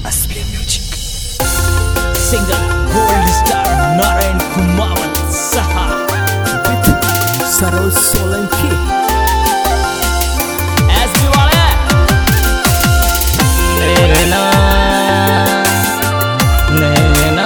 SPM Music. Singer Gold Star Narayan Kumawat Saha with Saroj Solanki. SB वाले नैना नैना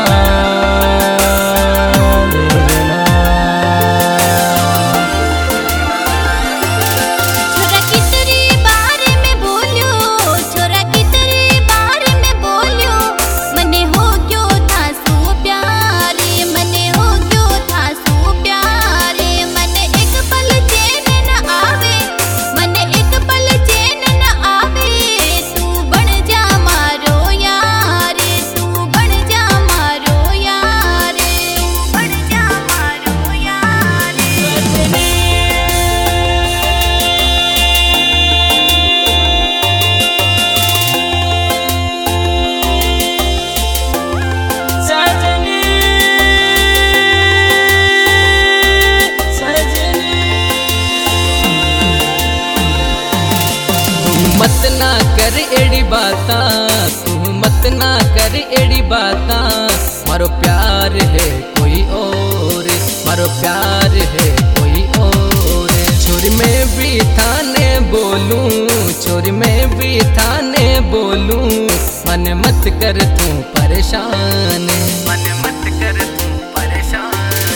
मत ना कर एड़ी बाता, तू मत ना कर एड़ी बाता। मारो प्यार है कोई और, मारो प्यार है कोई और। छोरी में भी थाने बोलूं, छोरी में भी थाने बोलूं। मन मत कर तू परेशान, मन मत कर तू परेशान।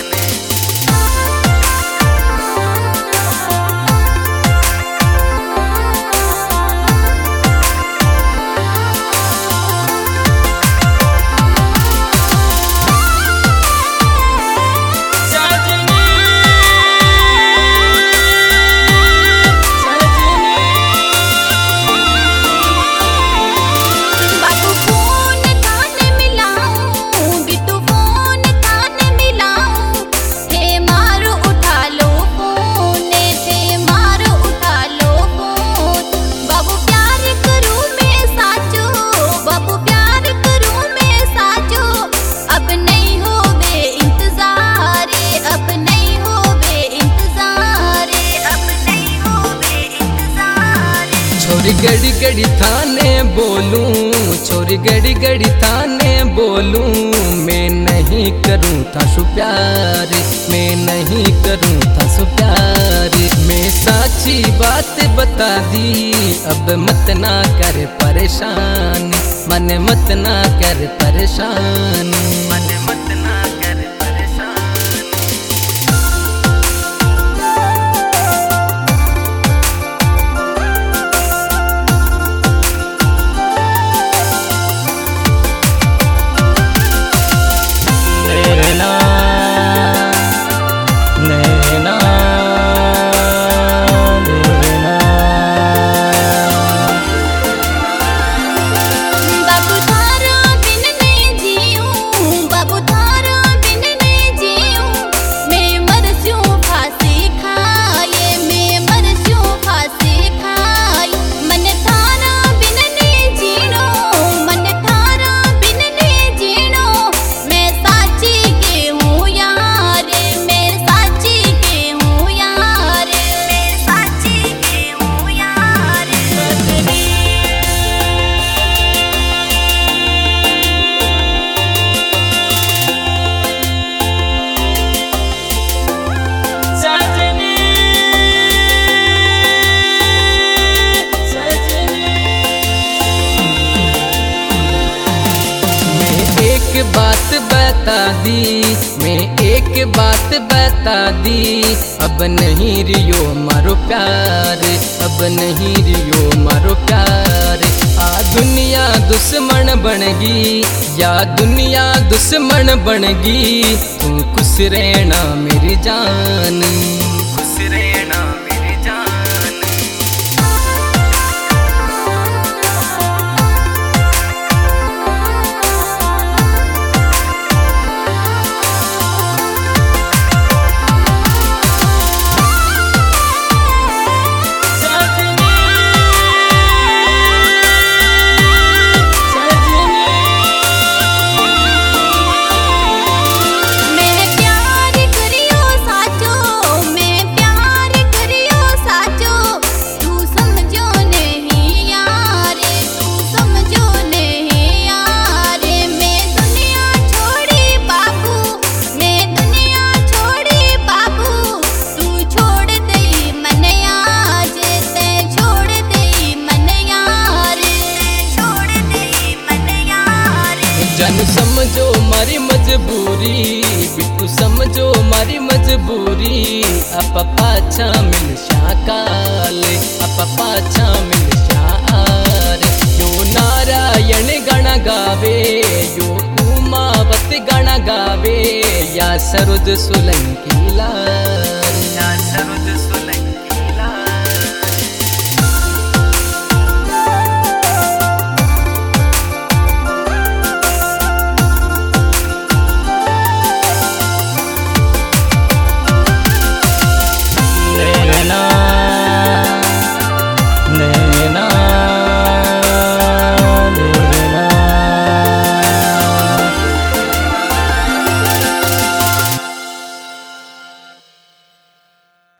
छोरी गड़ी गड़ी थाने बोलूं, छोरी गड़ी गड़ी थाने बोलूं। मैं नहीं करूं था सु प्यार, मैं नहीं करूं था सु प्यार। मैं साची बात बता दी, अब मत ना कर परेशान। मन मत ना कर परेशान, मन मत ना कर परेशान। बात बता दी, मैं एक बात बता दी। अब नहीं रियो मारो प्यार, अब नहीं रियो मारो प्यार। आ दुनिया दुश्मन बनगी, या दुनिया दुश्मन बनगी। तू खुश रहना मेरी जान, खुश रहना मेरी जान। मैं प्यार करियो साचो, मारी मजबूरी, बिट्टू समझो मारी मजबूरी। आप पाछा मिल शाकाले, आप पाछा मिल शार। यो नारायण गण गावे, यो उमावत गण गावे, या सरोज सोलंकी लाल, या सरोज